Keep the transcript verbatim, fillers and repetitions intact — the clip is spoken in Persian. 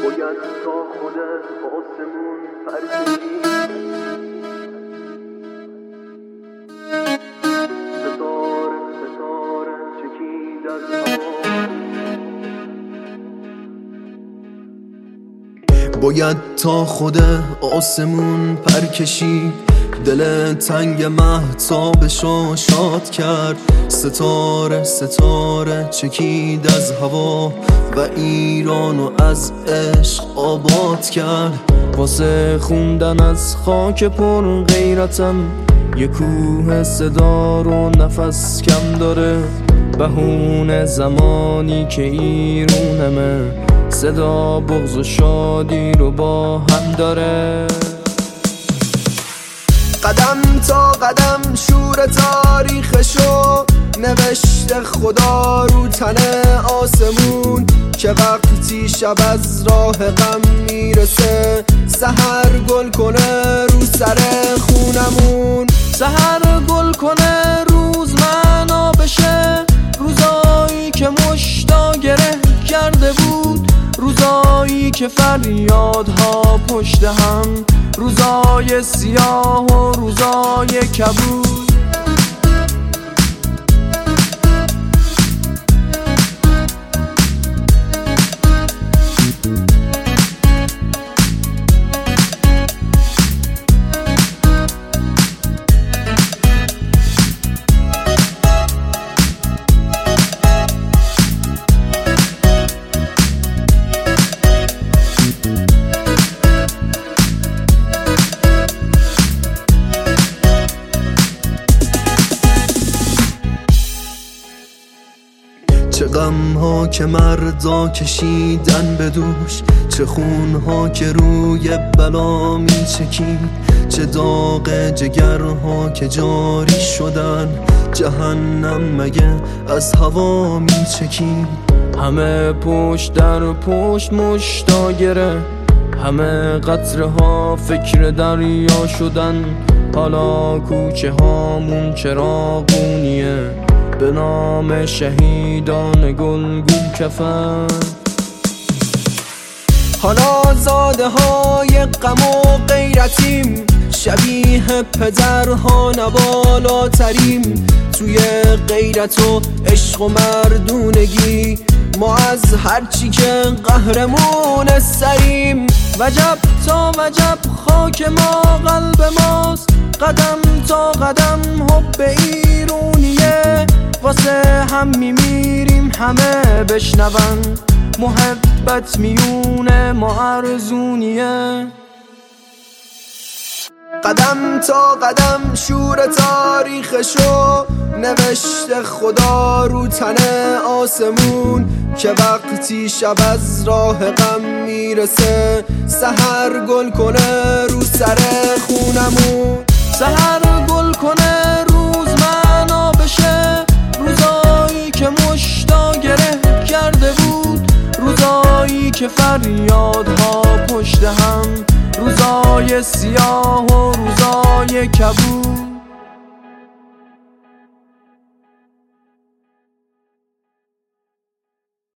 باید تا خود آسمون پرکشید ستاره ستاره چکید از هوا باید تا خود آسمون پرکشید دل تنگ مهتابشو شاد کرد ستاره ستاره چکید از هوا و ایرانو از عشق آباد کرد واسه خوندن از خاک پر غیرتم یه کوه صدا رو نفس کم داره بهونه زمانی که ایرونمه صدا بغض و شادی رو با هم داره قدم تا قدم شور تاریخشو نوشته خدا رو تن آسمون که وقتی شب از راه غم میرسه سحر گل کنه رو سر خونمون سحر گل کنه روز معنا بشه روزایی که مشتا گره کرده بود روزایی که فریادها پشت هم روزای سیاه و روزای کبود چه غم ها که مردا کشیدن به دوش چه خون ها که روی بلا می چکید چه داغ جگرها که جاری شدن جهنم مگه از هوا می چکید همه پشت در پشت مشتا گره همه قطره ها فکر دریا شدن حالا کوچه هامون چراغونیه به نام شهیدان گلگون کفن حالا زاده های غم و غیرتیم شبیه پدرها نبالاتریم توی غیرت و عشق و مردونگی ما از هرچی که قهرمون سریم وجب تا وجب خاک ما قلب ماست قدم تا قدم حب ایرونیه واسه هم میمیریم همه بشنون محبت میونه ما ارزونیه قدم تا قدم شور تاریخشو نوشته خدا رو تن آسمون که وقتی شب از راه غم میرسه سحر گل کنه رو سر خونمون سحر گل کنه روز معنا بشه روزایی که مشتا گره کرده بود روزایی که فریادها پشت هم روزای سیاه و روزای کبود